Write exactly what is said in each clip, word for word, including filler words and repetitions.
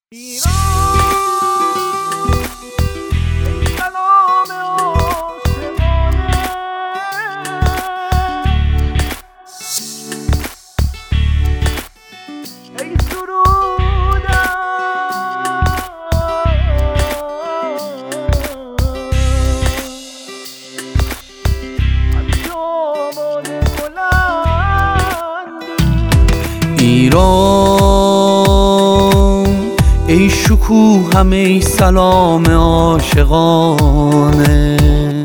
ایران ای شکوهم، ای سلام عاشقانه.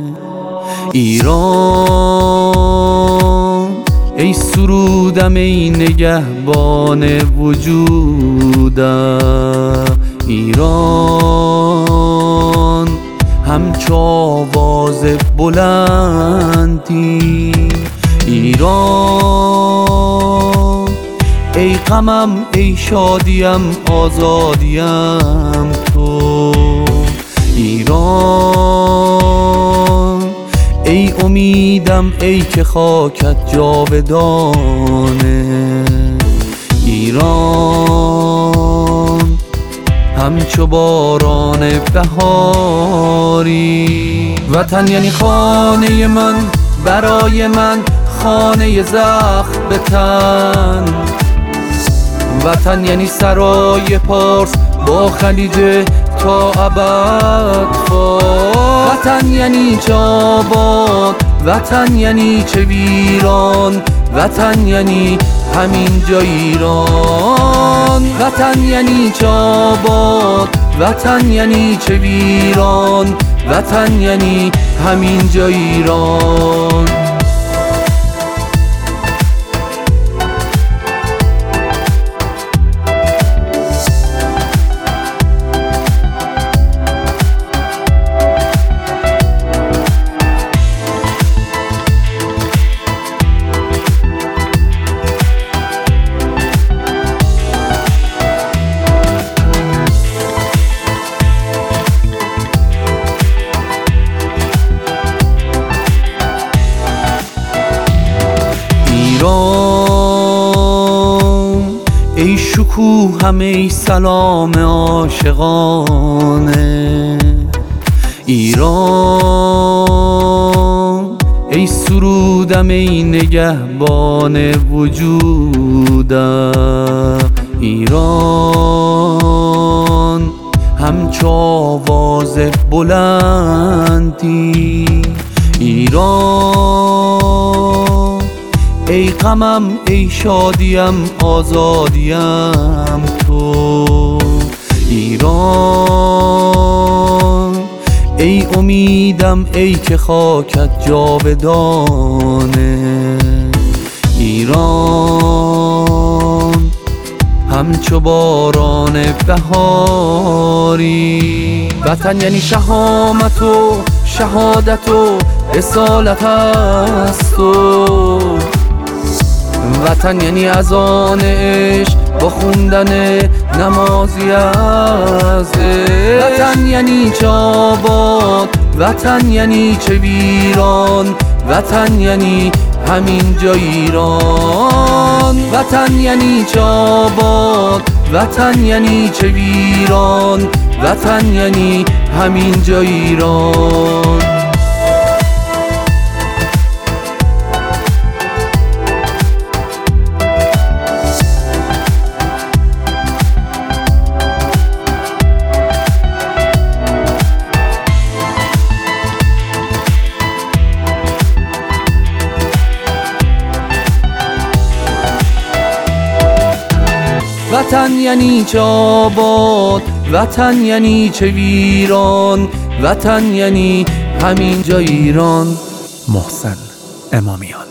ایران ای سرودم، ای نگهبان وجودم. ایران همچو آواز بلندی. ایران ای غمم، ای شادیم، آزادیم تو. ایران ای امیدم، ای که خاکت جاودانه. ایران همچو باران بهاری. وطن یعنی خانه من، برای من خانه زخم به تن. وطن یعنی سرای پارس با خلیج تا ابد فارس. وطن یعنی چه آباد، وطن یعنی چه ویران. وطن یعنی همین جا ایران. وطن یعنی چه آباد، وطن یعنی چه ویران. وطن یعنی همین جا ایران. ایران ای شکوهم، ای سلام عاشقانه. ایران ای سرودم، ای نگهبان وجودم. ایران همچو آواز بلندی. ایران ای غمم، ای شادیم، آزادیم تو. ایران ای امیدم، ای که خاکت جاودانه. ایران همچو باران بهاری. وطن یعنی شهامت و شهادت و رسالت است و. وطن یعنی اذان عشق با خوندن نمازی از عشق. وطن یعنی چه آباد، وطن یعنی چه ویران. وطن یعنی همین جا ایران. وطن یعنی چه آباد، وطن یعنی چه ویران. وطن یعنی همین جا ایران. وطن یعنی چه آباد، وطن یعنی چه ویران. وطن یعنی همین جا ایران. محسن امامیان.